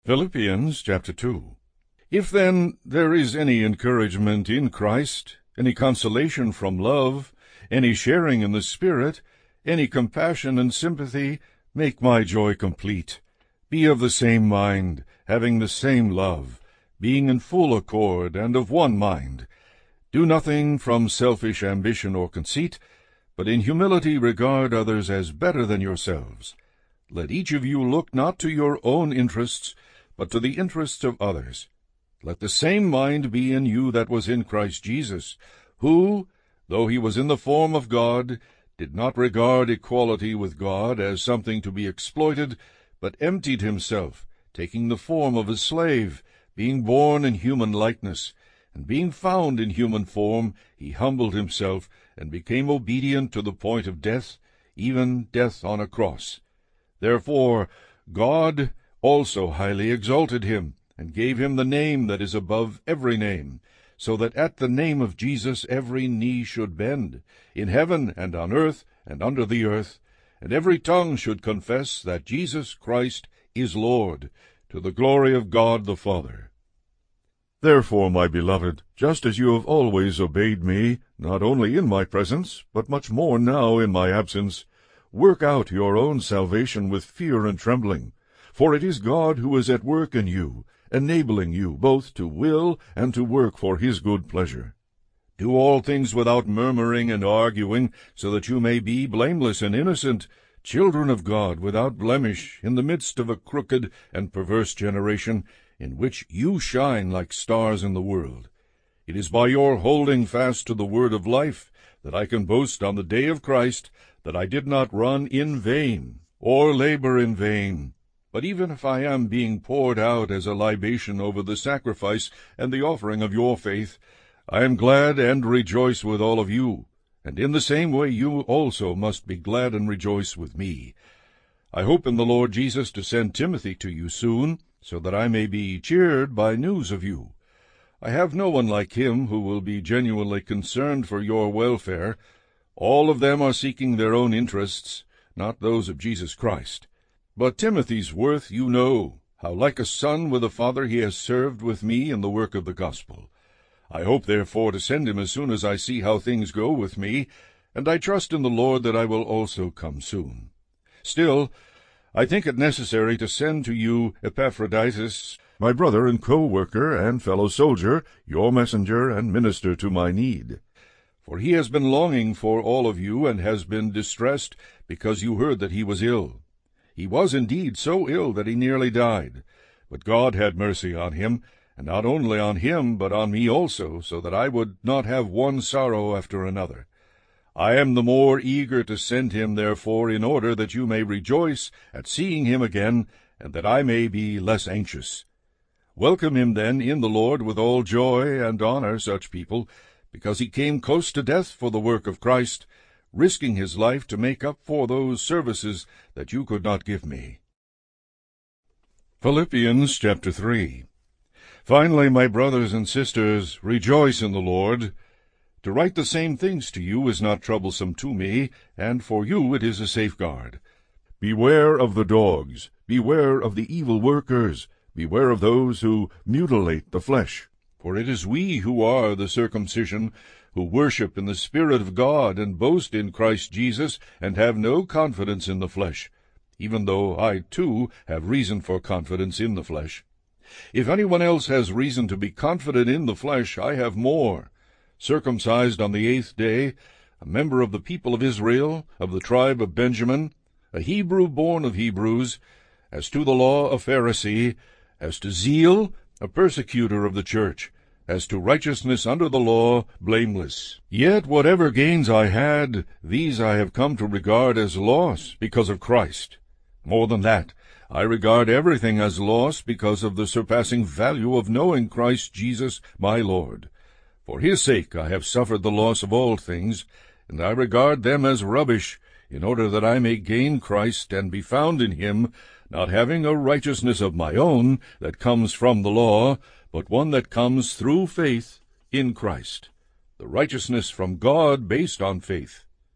Philippians chapter 2. If then there is any encouragement in Christ, any consolation from love, any sharing in the Spirit, any compassion and sympathy, make my joy complete. Be of the same mind, having the same love, being in full accord and of one mind. Do nothing from selfish ambition or conceit, but in humility regard others as better than yourselves. Let each of you look not to your own interests, but to the interests of others. Let the same mind be in you that was in Christ Jesus, who, though he was in the form of God, did not regard equality with God as something to be exploited, but emptied himself, taking the form of a slave, being born in human likeness, and being found in human form, he humbled himself, and became obedient to the point of death, even death on a cross. Therefore God also highly exalted him, and gave him the name that is above every name, so that at the name of Jesus every knee should bend, in heaven and on earth and under the earth, and every tongue should confess that Jesus Christ is Lord, to the glory of God the Father. Therefore, my beloved, just as you have always obeyed me, not only in my presence, but much more now in my absence, work out your own salvation with fear and trembling. For it is God who is at work in you, enabling you both to will and to work for his good pleasure. Do all things without murmuring and arguing, so that you may be blameless and innocent, children of God without blemish, in the midst of a crooked and perverse generation, in which you shine like stars in the world. It is by your holding fast to the word of life that I can boast on the day of Christ that I did not run in vain, or labor in vain. But even if I am being poured out as a libation over the sacrifice and the offering of your faith, I am glad and rejoice with all of you, and in the same way you also must be glad and rejoice with me. I hope in the Lord Jesus to send Timothy to you soon, so that I may be cheered by news of you. I have no one like him who will be genuinely concerned for your welfare. All of them are seeking their own interests, not those of Jesus Christ. But Timothy's worth you know, how like a son with a father he has served with me in the work of the gospel. I hope therefore to send him as soon as I see how things go with me, and I trust in the Lord that I will also come soon. Still, I think it necessary to send to you Epaphroditus, my brother and co-worker and fellow soldier, your messenger and minister to my need. For he has been longing for all of you, and has been distressed because you heard that he was ill. He was indeed so ill that he nearly died, but God had mercy on him, and not only on him, but on me also, so that I would not have one sorrow after another. I am the more eager to send him, therefore, in order that you may rejoice at seeing him again, and that I may be less anxious. Welcome him, then, in the Lord with all joy, and honor such people, because he came close to death for the work of Christ, risking his life to make up for those services that you could not give me. Philippians chapter 3. Finally, my brothers and sisters, rejoice in the Lord. To write the same things to you is not troublesome to me, and for you it is a safeguard. Beware of the dogs, beware of the evil workers, beware of those who mutilate the flesh. For it is we who are the circumcision, who worship in the Spirit of God, and boast in Christ Jesus, and have no confidence in the flesh, even though I too have reason for confidence in the flesh. If anyone else has reason to be confident in the flesh, I have more. Circumcised on the 8th day, a member of the people of Israel, of the tribe of Benjamin, a Hebrew born of Hebrews, as to the law a Pharisee, as to zeal a persecutor of the church, as to righteousness under the law, blameless. Yet whatever gains I had, these I have come to regard as loss because of Christ. More than that, I regard everything as loss because of the surpassing value of knowing Christ Jesus my Lord. For his sake I have suffered the loss of all things, and I regard them as rubbish, in order that I may gain Christ and be found in him, not having a righteousness of my own that comes from the law, but one that comes through faith in Christ, the righteousness from God based on faith.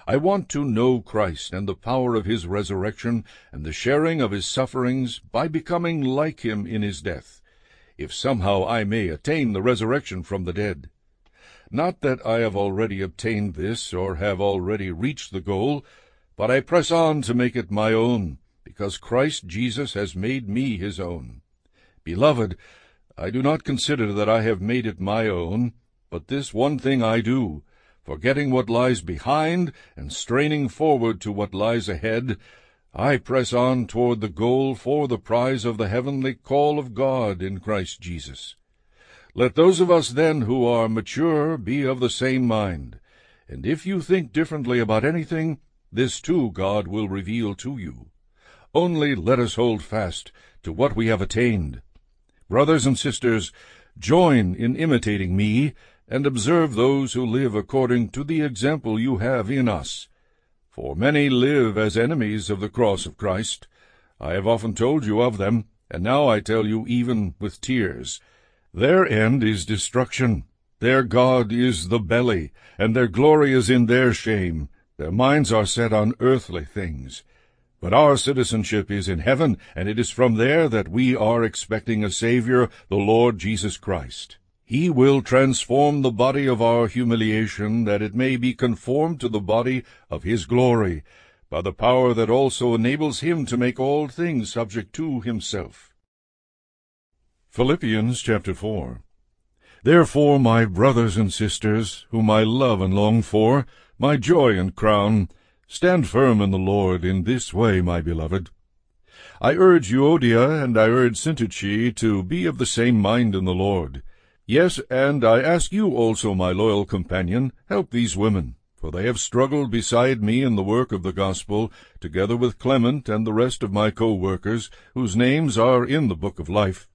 I want to know Christ and the power of his resurrection and the sharing of his sufferings by becoming like him in his death, if somehow I may attain the resurrection from the dead. Not that I have already obtained this or have already reached the goal, but I press on to make it my own, because Christ Jesus has made me his own. Beloved, I do not consider that I have made it my own, but this one thing I do, forgetting what lies behind and straining forward to what lies ahead, I press on toward the goal for the prize of the heavenly call of God in Christ Jesus. Let those of us then who are mature be of the same mind, and if you think differently about anything, this too God will reveal to you. Only let us hold fast to what we have attained. Brothers and sisters, join in imitating me, and observe those who live according to the example you have in us. For many live as enemies of the cross of Christ. I have often told you of them, and now I tell you even with tears. Their end is destruction. Their God is the belly, and their glory is in their shame. Their minds are set on earthly things. But our citizenship is in heaven, and it is from there that we are expecting a Savior, the Lord Jesus Christ. He will transform the body of our humiliation, that it may be conformed to the body of his glory, by the power that also enables him to make all things subject to himself. Philippians chapter 4. Therefore, my brothers and sisters, whom I love and long for, my joy and crown, stand firm in the Lord in this way, my beloved. I urge Euodia and I urge Syntyche to be of the same mind in the Lord. Yes, and I ask you also, my loyal companion, help these women, for they have struggled beside me in the work of the gospel, together with Clement and the rest of my co-workers, whose names are in the book of life.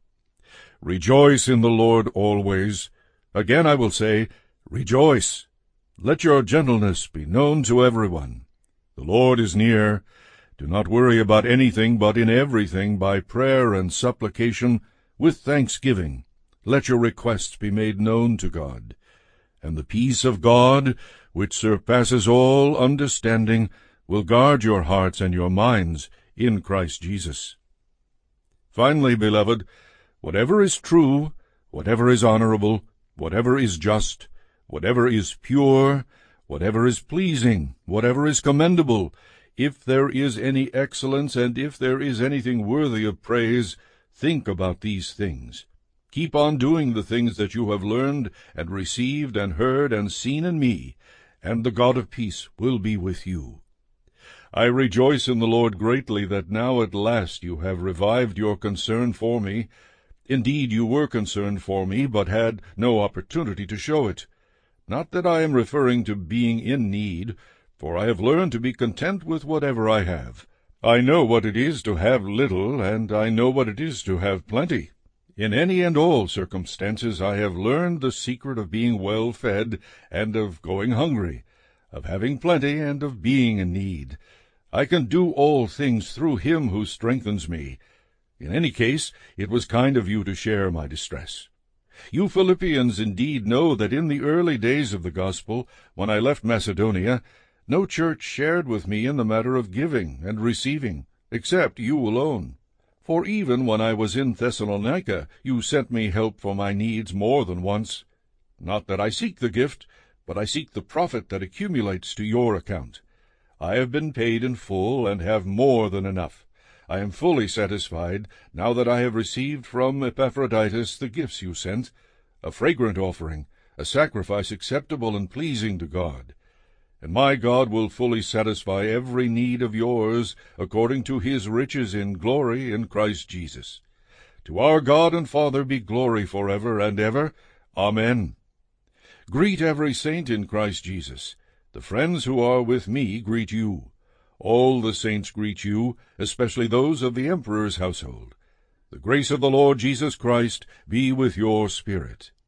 Rejoice in the Lord always. Again I will say, rejoice. Let your gentleness be known to everyone. The Lord is near. Do not worry about anything, but in everything, by prayer and supplication, with thanksgiving, let your requests be made known to God. And the peace of God, which surpasses all understanding, will guard your hearts and your minds in Christ Jesus. Finally, beloved, whatever is true, whatever is honorable, whatever is just, whatever is pure, whatever is pleasing, whatever is commendable, if there is any excellence, and if there is anything worthy of praise, think about these things. Keep on doing the things that you have learned and received and heard and seen in me, and the God of peace will be with you. I rejoice in the Lord greatly that now at last you have revived your concern for me. Indeed, you were concerned for me, but had no opportunity to show it. Not that I am referring to being in need, for I have learned to be content with whatever I have. I know what it is to have little, and I know what it is to have plenty. In any and all circumstances I have learned the secret of being well fed and of going hungry, of having plenty and of being in need. I can do all things through him who strengthens me. In any case, it was kind of you to share my distress. You Philippians indeed know that in the early days of the gospel, when I left Macedonia, no church shared with me in the matter of giving and receiving, except you alone. For even when I was in Thessalonica, you sent me help for my needs more than once. Not that I seek the gift, but I seek the profit that accumulates to your account. I have been paid in full, and have more than enough. I am fully satisfied, now that I have received from Epaphroditus the gifts you sent, a fragrant offering, a sacrifice acceptable and pleasing to God. And my God will fully satisfy every need of yours, according to his riches in glory in Christ Jesus. To our God and Father be glory forever and ever. Amen. Greet every saint in Christ Jesus. The friends who are with me greet you. All the saints greet you, especially those of the emperor's household. The grace of the Lord Jesus Christ be with your spirit.